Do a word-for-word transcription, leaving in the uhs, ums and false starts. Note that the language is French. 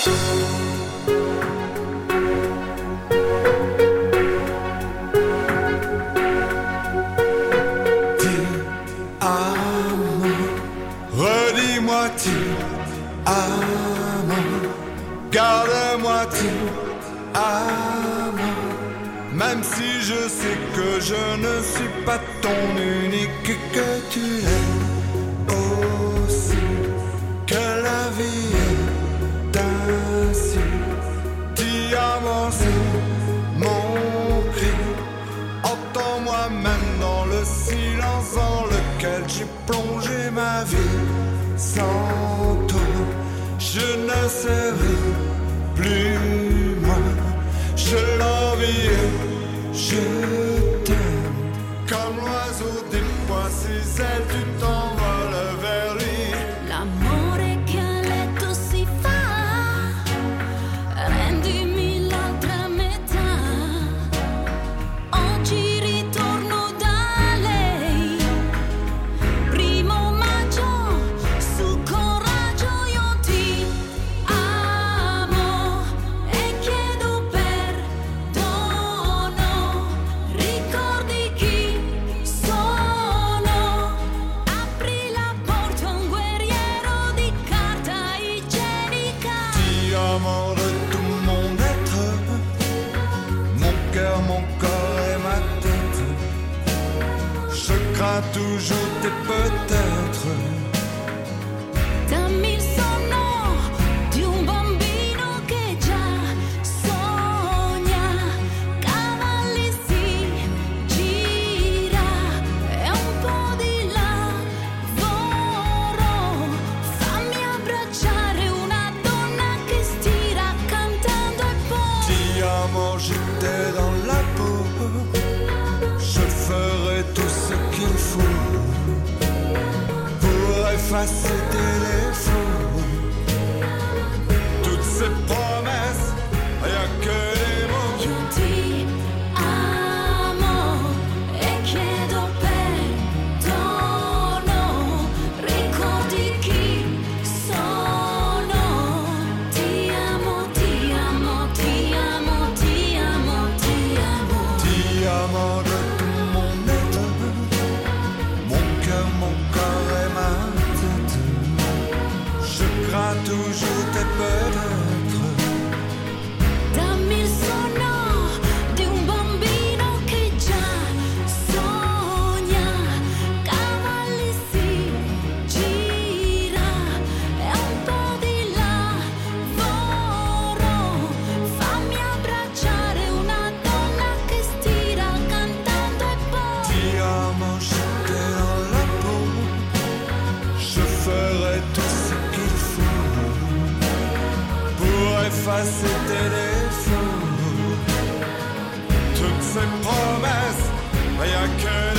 Redis-moi tu amo, garde-moi tu amo, même si je sais que je ne suis pas ton unique, que tu l'aimes aussi, que la vie est ainsi. Ti amo, c'est mon cri, entends-moi même dans le silence dans lequel j'ai plongé ma vie. Sans toi, je ne serai plus moi. Je l'envie et je t'aime. Comme l'oiseau déploie ses ailes, tu t'envoles vers lui. L'amore che a letto si fa, rendimi l'altra metà. Oggi ritorno da lei. Primo maggio, su coraggio io ti amo e chiedo perdono. Ricordi chi sono? Apri la porta a un guerriero di carta igienica. Ti amo de tout mon être, mon cœur, mon corps et ma tête. Je crains toujours tes peut-être. Dammi il sonno di un bambino che già sogna, cavalli si gira e un po' di lavoro. Fammi abbracciare una donna che stira cantando e poi Ti amo, j'étais dans la peau. Je ferai tout ce qu'il faut pour effacer tes défauts. Toutes ces promesses, rien que des mots. io ti amo e chiedo perdono. Ricordi chi sono? Ti amo, ti amo, ti amo, ti amo, ti amo. Ti amo de tout mon être, mon cœur, mon corps et ma tête. Je crains toujours tes peut-être. Dammi il sonno di un bambino che già sogna, cavalli si gira e un po' di lavoro. Fammi abbracciare una donna che stira cantando e poi Ti amo, j'étais dans la peau. Je ferai tout ce qu'il faut pour effacer tes défauts. Toutes ces promesses, rien que